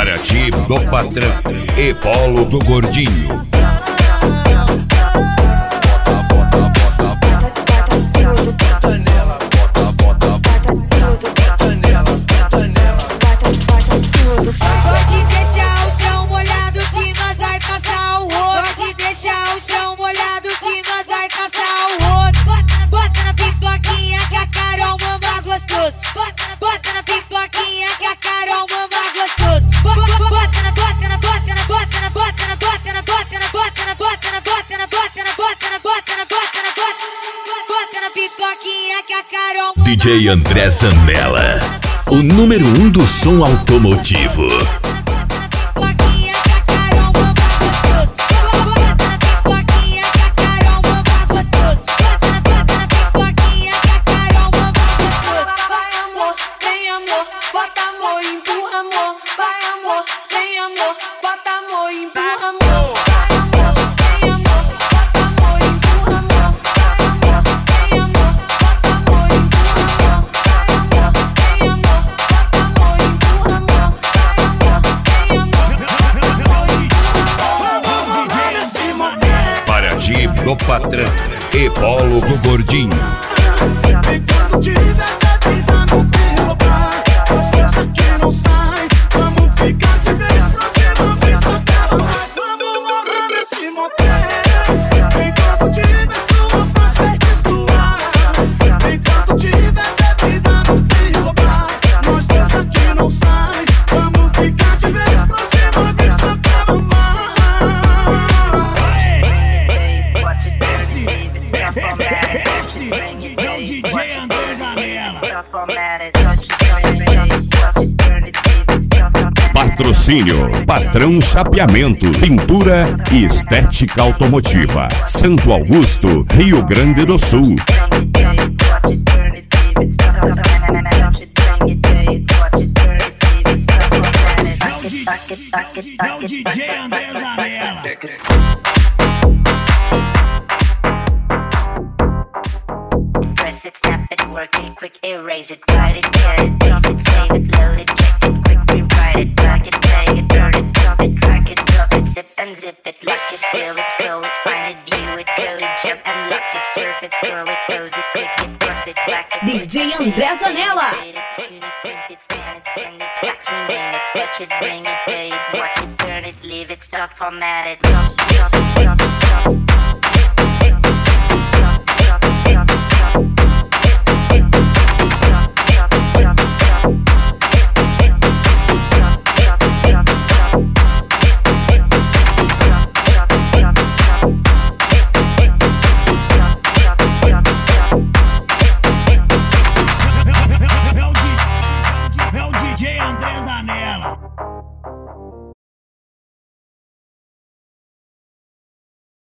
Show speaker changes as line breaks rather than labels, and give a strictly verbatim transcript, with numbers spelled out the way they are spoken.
Paraty do Patrão e Polo do Gordinho.
D J André Zanella, o número um do som automotivo.
Do Patrão e Polo do Gordinho. Patrocínio Patrão Chapeamento, pintura e estética automotiva, Santo Augusto, Rio Grande do Sul.
É o D J André Zanella.
Press it, snap it, work it, quick erase it, write it, get it, paste it, save it, load it, check it, quick rewrite it, drag it, drag it, turn it, drop it, drag it, drop it, zip and zip it, lock it, fill it, fill it, find it, view it, code it, jump and lock it, surf it, scroll it, pose it, click it, cross it, back it.
D J André Zanella.
Tune it, print it, scan it, send it, fax, rename it, touch it, bring it, pay it, watch it, turn it, leave it, stop, format it, drop, drop, drop, drop.